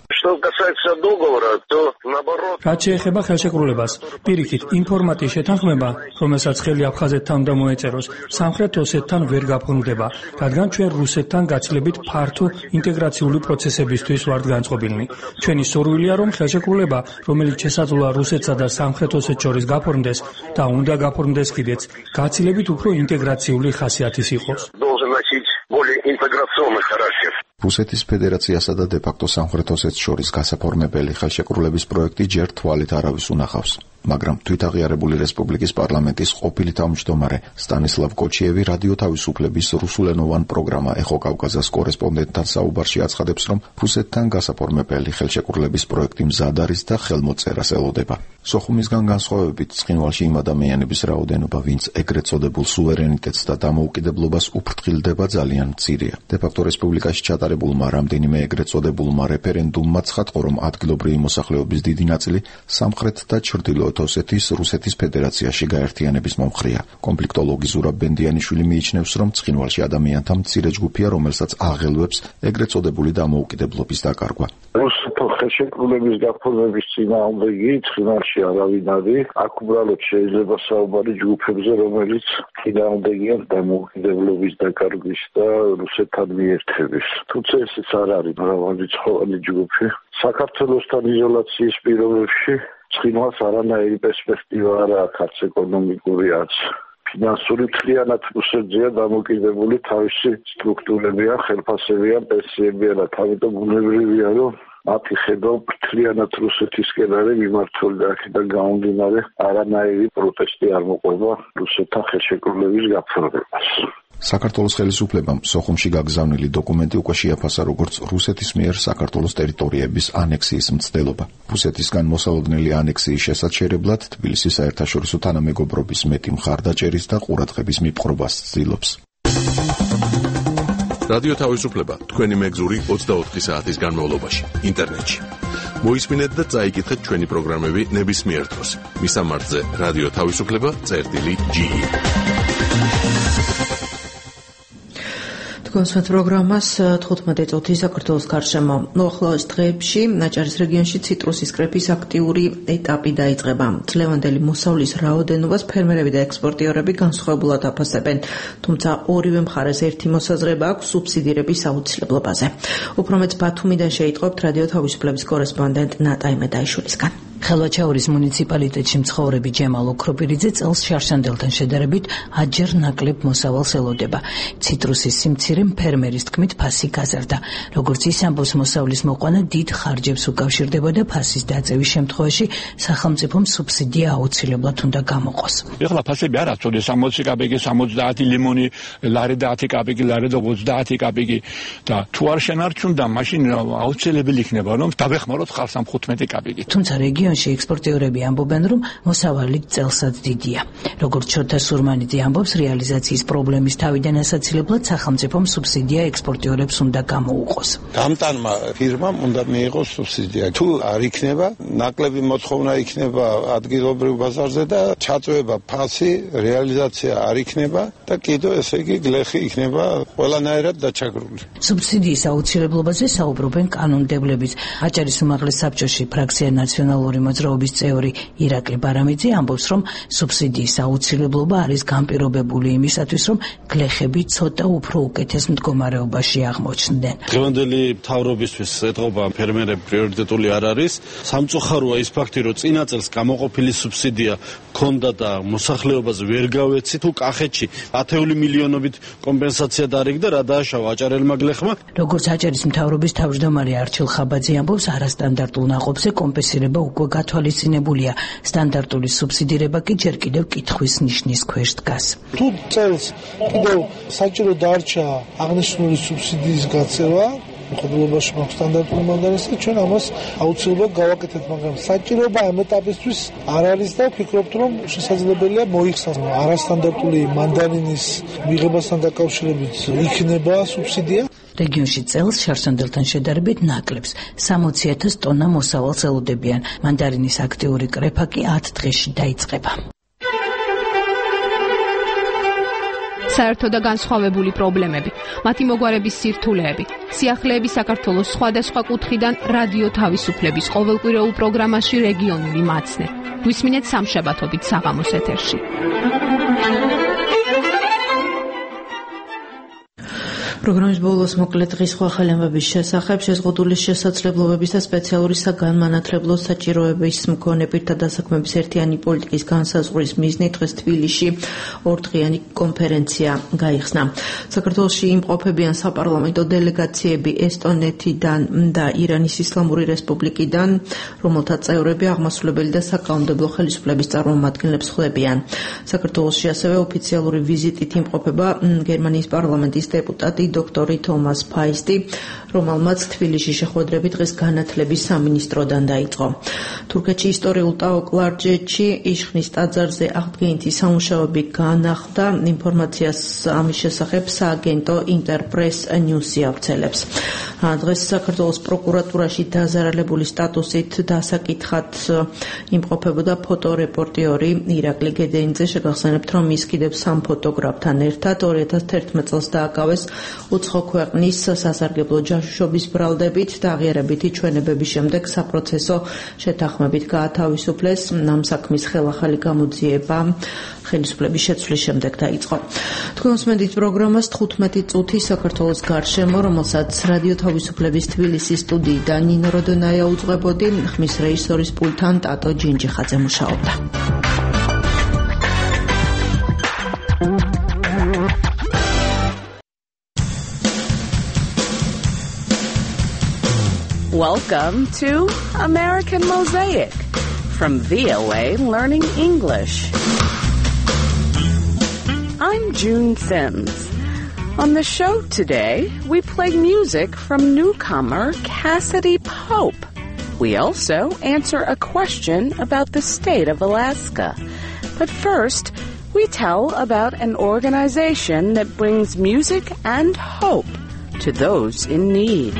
რაც შეეხება ხელშეკრულებას, პირიქით, იმ ფორმატის შეთანხმება, რომელსაც ხელი აფხაზეთთან უნდა მოეწეროს, სამხრეთ ოსეთთან ვერ გაფორმდება, რადგან ჩვენ რუსეთთან გაცილებით ფართო ინტეგრაციული პროცესებისთვის ვართ განწყობილნი. ჩვენი სურვილია, რომ ხელშეკრულება, რომელიც შესაძლოა რუსეთსა და სამხრეთ ოსეთს შორის გაფორმდეს და უნდა გაფორმდეს კიდეც, გაცილებით უფრო ინტეგრაციული ხასიათის იყოს. რუსეთის ფედერაციასა და დე-ფაქტო სამხრეთ ოსეთს შორის გასაფორმებელი ხელშეკრულების პროექტი ჯერ თვალით არავის უნახავს. მაგრამ თვითაღიარებული რესპუბლიკის პარლამენტის ყოფილი თავმჯდომარე სტანისლავ კოჩიევი რადიო თავისუფლების რუსულენოვან პროგრამა ეხო კავკასიის კორესპონდენტთან საუბარში აცხადებს, რომ რუსეთთან გასაფორმებელი ხელშეკრულების პროექტი მზად არის და ხელმოწერას ელოდება. სოხუმისგან განსხვავებით, ცხინვალში იმ ადამიანების რაოდენობა, ვინც ეგრეთ წოდებულ სუვერენიტეტს და დამოუკიდებლობას უფრთხილდება, ძალიან მცირეა. დე-ფაქტო რესპუბლიკაში ჩატარებულმა რამდენიმე ეგრეთ წოდებულმა რეფერენდუმმა ცხადყო, რომ ადგილობრივი მოსახლეობის დიდი ნაწილი სამხრეთ და ჩრდილოეთ ოსეთის რუსეთის ფედერაციაში გაერთიანების მომხრეა. კონფლიქტოლოგი ზურაბ ბენდიანიშვილი მიიჩნევს, რომ ცხინვალში ადამიანთა მცირე ჯგუფია, რომელსაც აღელვებს ეგრეთ წოდებული დამოუკიდებლობის დაკარგვა. რუსეთის ხელშეკრულების გაფორმების წინააღმდეგი ცხინვალში არავინ არის. აქ უბრალოდ შეიძლება საუბარი ჯგუფებზე, რომელიც წინააღმდეგია დამოუკიდებლობის დაკარგვის და რუსეთთან მიერთების. თუმცა ესეც არ არის მრავალრიცხოვანი ჯგუფი. საქართველოსთან იზოლაციის პირობებში ცხინვალს არანაირი პერსპექტივა არ აქვს, არც ეკონომიკური, არც ფინანსური. მთლიანად რუსეთზეა დამოკიდებული, თავისი სტრუქტურებია, ხელფასებია, პენსიებია და თავიდან ბუნებრივია, რომ მათი ხედვა მთლიანად რუსეთისკენ არის მიმართული და აქედან გამომდინარე არანაირი პროტესტი არ მოყვება რუსეთთან ხელშეკრულების გაფორმებას. საქართველოს ხელისუფლებამ სოხუმში გაგზავნილი დოკუმენტი უკვე შეაფასა როგორც რუსეთის მიერ საქართველოს ტერიტორიების ანექსიის მცდელობა. რუსეთისგან მოსალოდნელი ანექსიის შესაჩერებლად თბილისის საერთაშორისო თანამეგობრობის მეტი მხარდაჭერის და ყურადღების მიპყრობას ცდილობს. რადიო თავისუფლება თქვენი მეგზური 24 საათის განმავლობაში ინტერნეტში. მოისმინეთ და წაიკითხეთ ჩვენი პროგრამები ნებისმიერ დროს. მისამართზე რადიო თავისუფლება.ge თქვენს პროგრამას 15 წუთი საქართველოს გარშემო. მოახლოეს დღეებში აჭარის რეგიონში ციტრუსის კრეფის აქტიური ეტაპი დაიწყება. ძლევანდელი მოსავლის რაოდენობას ფერმერები და ექსპორტიორები განსხვავებულად აფასებენ, თუმცა ორივე მხარეს ერთი მოსაზრება აქვს სუბსიდირების აუცილებლობაზე. უფრო მეც ბათუმიდან შეიტყობთ რადიო თავისუფლების კორესპონდენტ ნატაი მედაიშვილისგან. ხელვაჩაურის მუნიციპალიტეტში მცხოვრები ჯემალ ოქროპირიძე წელს შარშანდელთან შედარებით ათჯერ ნაკლებ მოსავალს ელოდება. ციტრუსის სიმცირე ფერმერის თქმით ფასი გაზარდა. როგორც ის ამბობს, მოსავლის მოყვანა დიდ ხარჯებს უკავშირდებოდა, ფასის დაწევის შემთხვევაში სახელმწიფომ სუბსიდია აუცილებლად უნდა გამოყოს. ეხლა ფასები არ აწოდეს 60 კაპიკი, 70 ლიმონი, ლარი და 10 კაპიკი, ლარი და 30 კაპიკი და თუ არ შენარჩუნდა, მაშინ აუცილებელი იქნება, რომ დავეხმაროთ ხალხს ამ 15 კაპიკით. თუმცა რეგიონში ექსპორტიორები ამბობენ, რომ მოსავალი წელსაც დიდია. როგორც შოთა სურმანიძე ამბობს, რეალიზაციის პრობლემის თავიდან ასაცილებლად სახელმწიფომ სუბსიდია ექსპორტიორებს უნდა გამოუყოს. გამტანმა ფირმამ უნდა მიიღოს სუბსიდია. თუ არ იქნება, ნაკლები მოთხოვნა იქნება ადგილობრივ ბაზარზე და ჩაწვება ფასი, რეალიზაცია არ იქნება და კიდევ ესე იგი გლეხი იქნება ყველანაირად დაჩაგრული. სუბსიდიის აუცილებლობაზე საუბრობენ კანონმდებლებიც. აჭარის უმაღლეს საბჭოში ფრაქცია ნაციონალური მოძრაობის წევრი ირაკლი ბარამიძე ამბობს, რომ სუბსიდიის აუცილებლობა არის განპირობებული იმისათვის, რომ გლეხები ცოტა უფრო უკეთეს მდგომარეობაში აღმოჩნდნენ. დღევანდელი მთავრობისთვის ეთყობა ფერმერები პრიორიტეტული არ არის. სამწუხაროა ის ფაქტი, რომ წინა წელს გამოყოფილი სუბსიდია ქონდა და მოსახლეობას ვერ გავეცი. თუ კახეთში 10 მილიონობით კომპენსაცია დაარიგდა, რა დააშავა აჭარელმა გლეხმა. როგორც აჭარის მთავრობის თავმჯდომარე არჩილ ხაბაძე ამბობს, არასტანდარტულ ნაყოფზე კომპენსირება უკვე გათვალისწინებულია. სტანდარტული სუბსიდირება კი ჯერ კიდევ კითხვის ნიშნის ქვეშ დგას. თუ წელს კიდევ საჭირო დარჩა აღნიშნული სუბსიდიის გაცემა, მხედველობაში მაქვს სტანდარტული მანდარინს და ჩვენ ამას აუცილებლად გავაკეთებთ, მაგრამ საჭიროება ამ ეტაპისთვის არ არის და ვფიქრობთ, რომ შესაძლებელია მოიხსნას არასტანდარტული მანდარინის მიღებასთან დაკავშირებით იქნება სუბსიდია. რეგიონში წელს შარშანდელთან შედარებით ნაკლებს 60,000 ტონა მოსავალს ელოდებიან. მანდარინის აქტიური კრეფა კი 10 დღეში დაიწყება. საერთო და განსხვავებული პრობლემები, მათი მოგვარების სირთულეები, სიახლეები საქართველოს სხვადასხვა კუთხიდან რადიო თავისუფლების ყოველკვირეულ პროგრამაში რეგიონული მაცნე. გვისმინეთ სამშაბათობით საღამოს ეთერში. პროგრამის ბოლოს მოკლედ დღის სხვა ხელოვნების შესახებ შეზღუდული შესაძლებლობების და სპეციალური საგანმანათლებლო საჭიროების მქონე პირთა დასაქმების ერთიანი პოლიტიკის განსაზღვრის მიზნით დღეს თბილისში ორდღიანი კონფერენცია გაიხსნა. საქართველოში იმყოფებიან საპარლამენტო დელეგაციები ესტონეთიდან და ირანის ისლამური რესპუბლიკიდან, რომელთა წევრები აღმასრულებელი და საკანონმდებლო ხელისუფლების წარმომადგენლებს ხვდებიან. საქართველოში ასევე ოფიციალური ვიზიტით იმყოფება გერმანიის პარლამენტის დეპუტატი დოქტორი თომას ფაისტი, რომელმაც თბილისში შეხვედრები დღეს განათლების სამინისტროდან დაიწყო. თურქეთში ისტორიულ ტაო-კლარჯეთში იშხნის ტაძარზე აღდგენითი სამუშაოები განახლდა. ინფორმაციას ამის შესახებ სააგენტო ინტერპრეს ნიუსი ავრცელებს. დღეს საქართველოს პროკურატურაში დაზარალებული სტატუსით დასაკითხად იმყოფებოდა ფოტორეპორტიორი ირაკლი გედეინძე. შეგახსენებთ, რომ ის კიდევ 3 ფოტოგრაფთან ერთად 2011 წელს დააკავეს უცხო ქვეყნის სასარგებლო ჯაშუშობის ბრალდებით და აღიარებითი ჩვენებების შემდეგ საპროცესო შეთანხმებით გაათავისუფლეს. ამ საქმის ხელახალი გამოძიება ხელისუფლების შეცვლის შემდეგ დაიწყო. თქვენ უსმენთ პროგრამას 15 წუთი საქართველოს გარშემო, რომელსაც რადიო თავისუფლების თბილისის სტუდიიდან ნინო როდონაია უძღვებოდი, ხმის რეჟისორის პულტთან ტატო ჯინჯიხაძე მუშაობდა. Welcome to American Mosaic from VOA Learning English. I'm June Sims. On the show today, we play music from newcomer Cassidy Pope. We also answer a question about the state of Alaska. But first, we tell about an organization that brings music and hope to those in need.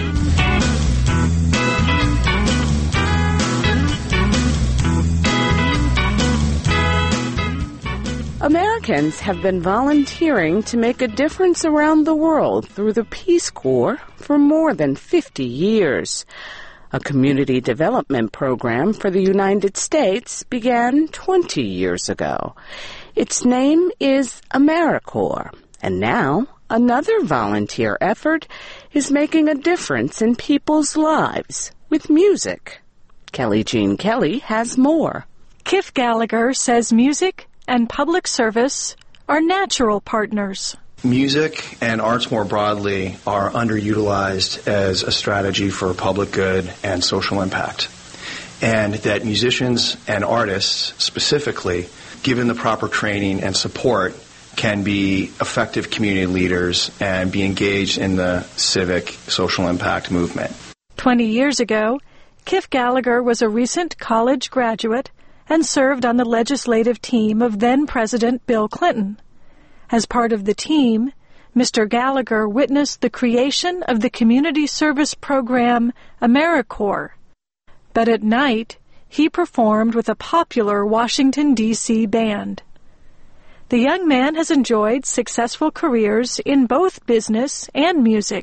Americans have been volunteering to make a difference around the world through the Peace Corps for more than 50 years. A community development program for the United States began 20 years ago. Its name is AmeriCorps, and now another volunteer effort is making a difference in people's lives with music. Kelly Jean Kelly has more. Kif Gallagher says music and public service are natural partners. Music and arts more broadly are underutilized as a strategy for public good and social impact. And that musicians and artists specifically, given the proper training and support, can be effective community leaders and be engaged in the civic social impact movement. 20 years ago, Kif Gallagher was a recent college graduate and served on the legislative team of then-President Bill Clinton. As part of the team, Mr. Gallagher witnessed the creation of the community service program AmeriCorps. But at night, he performed with a popular Washington, D.C. band. The young man has enjoyed successful careers in both business and music.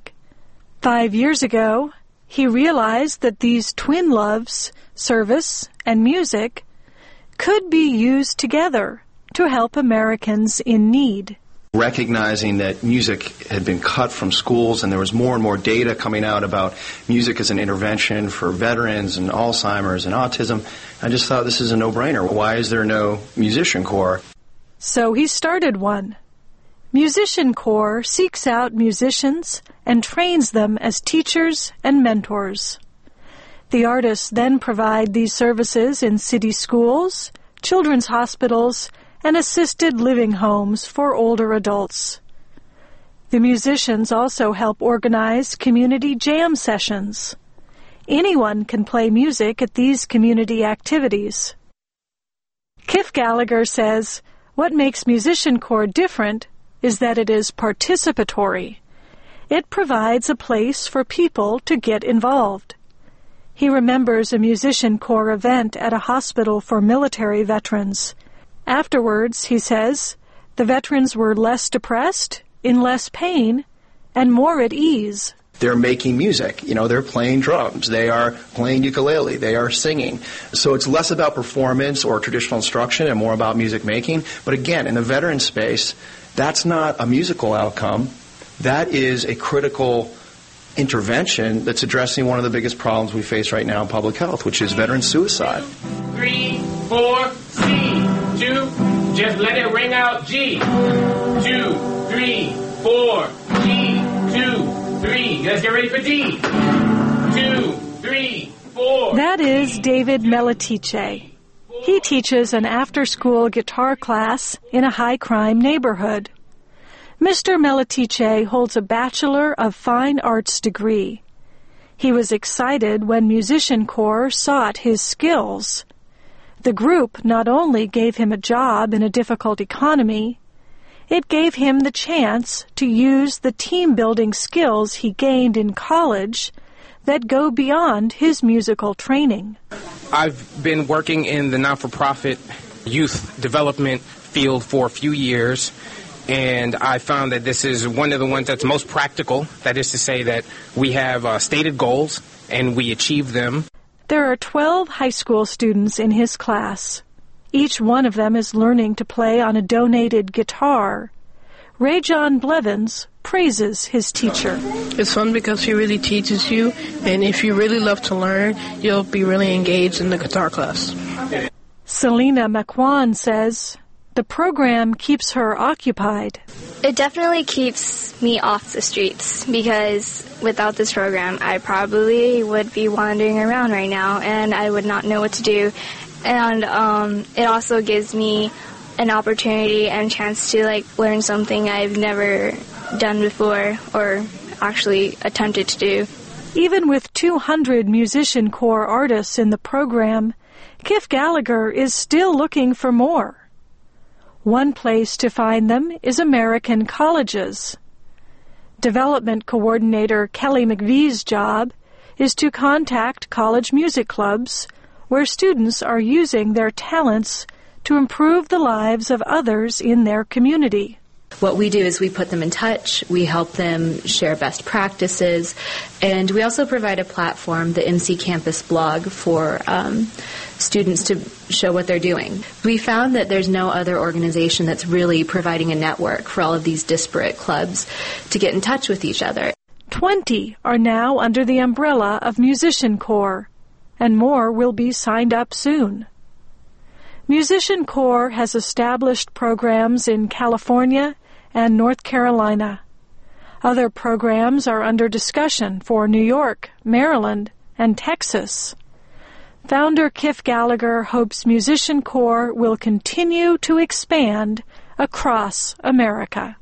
5 years ago, he realized that these twin loves, service and music, could be used together to help Americans in need. Recognizing that music had been cut from schools and there was more and more data coming out about music as an intervention for veterans and Alzheimer's and autism, I just thought this is a no-brainer. Why is there no musician corps? So he started one. Musician Corps seeks out musicians and trains them as teachers and mentors. The artists then provide these services in city schools, children's hospitals, and assisted living homes for older adults. The musicians also help organize community jam sessions. Anyone can play music at these community activities. Kif Gallagher says, what makes Musician Corps different is that it is participatory. It provides a place for people to get involved. He remembers a Musician Corps event at a hospital for military veterans. Afterwards, he says, the veterans were less depressed, in less pain, and more at ease. They're making music. They're playing drums. They are playing ukulele. They are singing. So it's less about performance or traditional instruction and more about music making. But again, in the veteran space, that's not a musical outcome. that is a critical intervention that's addressing one of the biggest problems we face right now in public health, which is veteran suicide. 3, 4, C, 2, just let it ring out, G, 2, 3, 4, G, 2, 3, let's get ready for D, 2, 3, 4. That is David Melatice. He teaches an after-school guitar class in a high-crime neighborhood. Mr. Melatice holds a Bachelor of Fine Arts degree. He was excited when Musician Corps sought his skills. The group not only gave him a job in a difficult economy, it gave him the chance to use the team-building skills he gained in college that go beyond his musical training. I've been working in the not-for-profit youth development field for a few years, and I found that this is one of the ones that's most practical. That is to say that we have stated goals and we achieve them. There are 12 high school students in his class. Each one of them is learning to play on a donated guitar. Ray John Blevins praises his teacher. It's fun because he really teaches you, and if you really love to learn, you'll be really engaged in the guitar class. Selena McQuan says the program keeps her occupied. It definitely keeps me off the streets because without this program, I probably would be wandering around right now and I would not know what to do. And it also gives me an opportunity and chance to learn something I've never done before or actually attempted to do. Even with 200 Musician Corps artists in the program, Kiff Gallagher is still looking for more. One place to find them is American colleges. Development Coordinator Kelly McVie's job is to contact college music clubs where students are using their talents to improve the lives of others in their community. What we do is we put them in touch, we help them share best practices, and we also provide a platform, the MC Campus blog, for students to show what they're doing. We found that there's no other organization that's really providing a network for all of these disparate clubs to get in touch with each other. 20 are now under the umbrella of Musician Corps, and more will be signed up soon. Musician Corps has established programs in California and North Carolina. Other programs are under discussion for New York, Maryland, and Texas. Founder Kiff Gallagher hopes Musician Corps will continue to expand across America.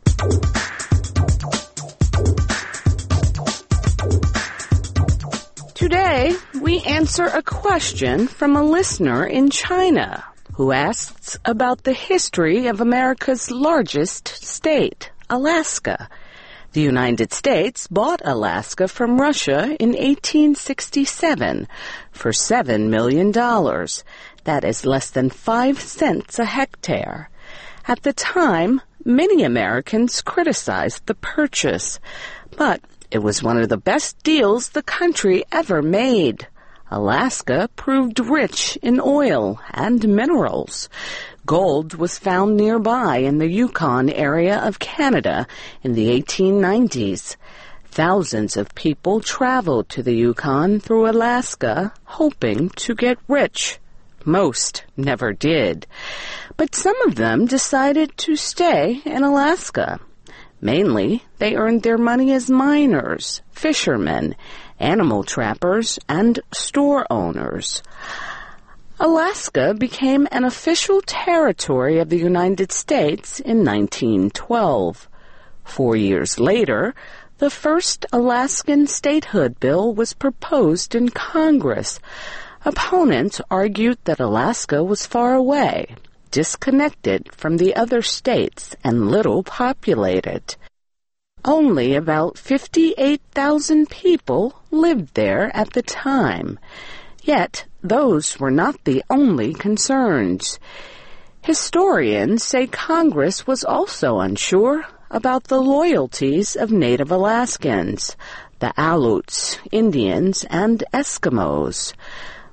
Today, we answer a question from a listener in China who asks about the history of America's largest state, Alaska. The United States bought Alaska from Russia in 1867 for $7 million. That is less than 5 cents a hectare. At the time, many Americans criticized the purchase, but it was one of the best deals the country ever made. Alaska proved rich in oil and minerals. Gold was found nearby in the Yukon area of Canada in the 1890s. Thousands of people traveled to the Yukon through Alaska, hoping to get rich. Most never did. But some of them decided to stay in Alaska. Mainly, they earned their money as miners, fishermen, animal trappers, and store owners. Alaska became an official territory of the United States in 1912. 4 years later, the first Alaskan statehood bill was proposed in Congress. Opponents argued that Alaska was far away, disconnected from the other states, and little populated. Only about 58,000 people lived there at the time. Yet, those were not the only concerns. Historians say Congress was also unsure about the loyalties of Native Alaskans, the Aleuts, Indians, and Eskimos.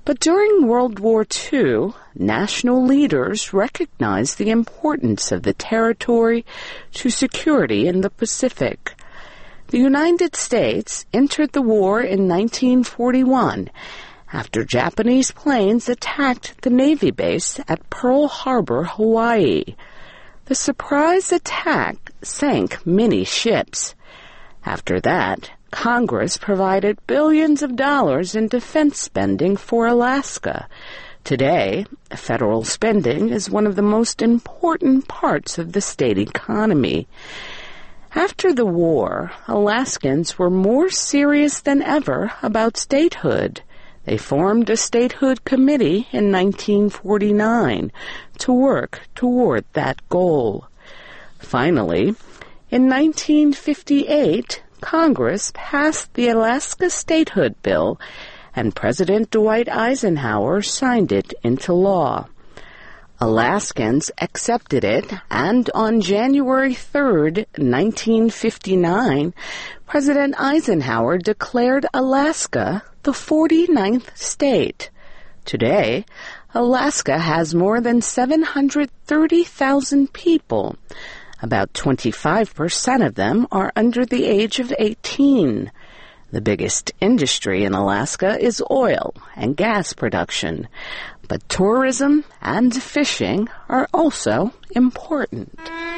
But during World War II, national leaders recognized the importance of the territory to security in the Pacific. The United States entered the war in 1941 after Japanese planes attacked the Navy base at Pearl Harbor, Hawaii. The surprise attack sank many ships. After that, Congress provided billions of dollars in defense spending for Alaska. Today, federal spending is one of the most important parts of the state economy. After the war, Alaskans were more serious than ever about statehood. They formed a statehood committee in 1949 to work toward that goal. Finally, in 1958, Congress passed the Alaska Statehood Bill, and President Dwight Eisenhower signed it into law. Alaskans accepted it, and on January 3, 1959, President Eisenhower declared Alaska the 49th state. Today, Alaska has more than 730,000 people. About 25% of them are under the age of 18. The biggest industry in Alaska is oil and gas production, but tourism and fishing are also important.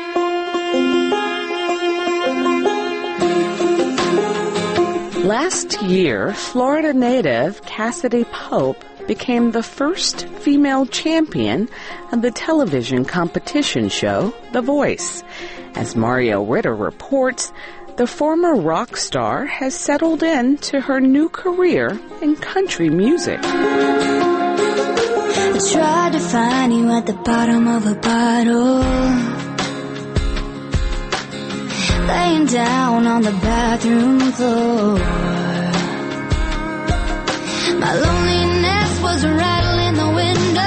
Last year, Florida native Cassidy Pope became the first female champion of the television competition show, The Voice. As Mario Ritter reports, the former rock star has settled into her new career in country music. I tried to find you at the bottom of a bottle, laying down on the bathroom floor. My loneliness was rattling the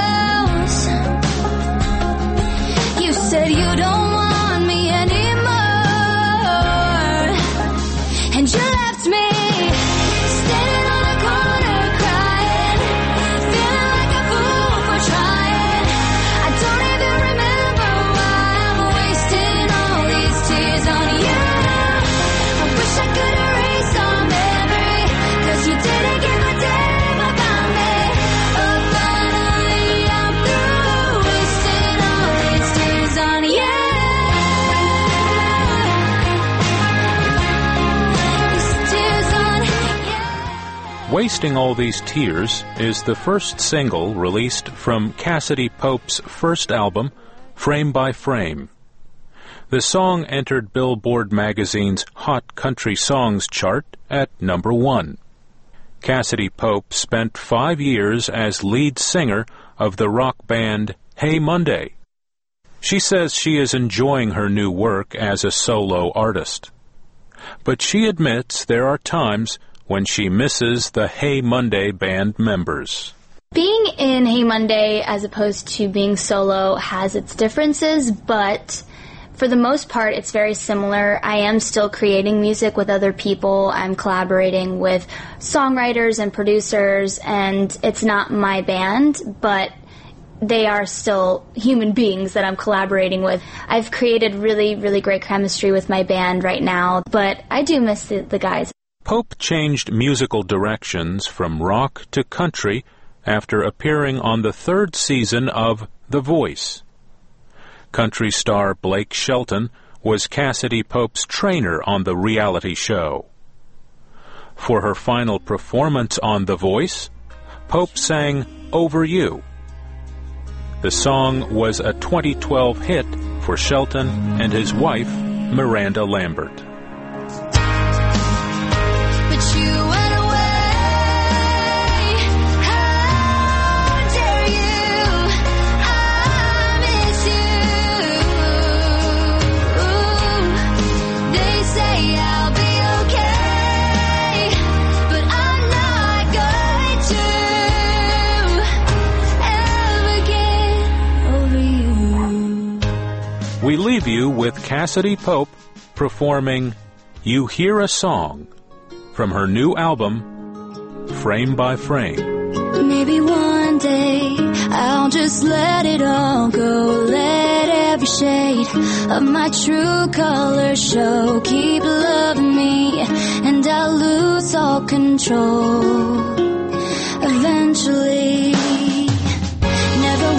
windows. You said you don't want me anymore, and you left me standing on a corner crying, feeling like a fool for trying. I don't even remember why I'm wasting all these tears on you. I wish I could erase our memory, 'cause you didn't give a damn about me. Oh, finally I'm through wasting all these tears on you. Wasting All These Tears is the first single released from Cassidy Pope's first album, Frame by Frame. The song entered Billboard magazine's Hot Country Songs chart at number 1. Cassidy Pope spent 5 years as lead singer of the rock band Hey Monday. She says she is enjoying her new work as a solo artist. But she admits there are times when she misses the Hey Monday band members. Being in Hey Monday as opposed to being solo has its differences, but for the most part it's very similar. I am still creating music with other people. I'm collaborating with songwriters and producers, and it's not my band, but they are still human beings that I'm collaborating with. I've created really, really great chemistry with my band right now, but I do miss the guys. Pope changed musical directions from rock to country after appearing on the 3rd season of The Voice. Country star Blake Shelton was Cassidy Pope's trainer on the reality show. For her final performance on The Voice, Pope sang Over You. The song was a 2012 hit for Shelton and his wife, Miranda Lambert. But you went away. How dare you? I miss you. They say I'll be okay, but I'm not going to ever get over you. We leave you with Cassidy Pope performing You Hear a Song from her new album, Frame by Frame. Maybe one someday I'll just let it all go. Let every shade of my true color show. Keep loving me and I'll lose all control eventually. Never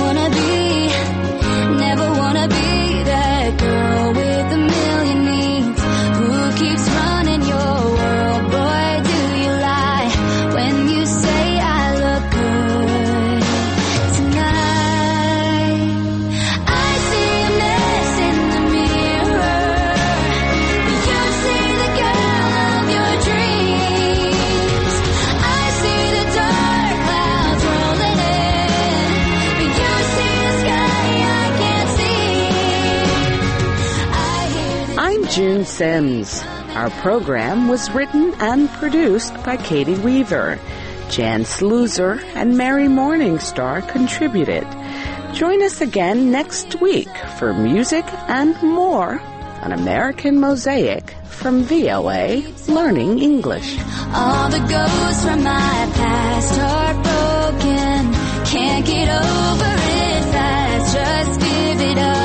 wanna be that girl with a million needs who keeps running your world. Boy, do you lie when you say I look good tonight. I see a mess in the mirror, but you see the girl of your dreams. I see the dark clouds rolling in, but you see the sky I can't see. I'm June Sims. Our program was written and produced by Katie Weaver. Jan Sluzer and Mary Morningstar contributed. Join us again next week for music and more on American Mosaic from VOA Learning English. All the ghosts from my past are broken. Can't get over it fast. Just give it up.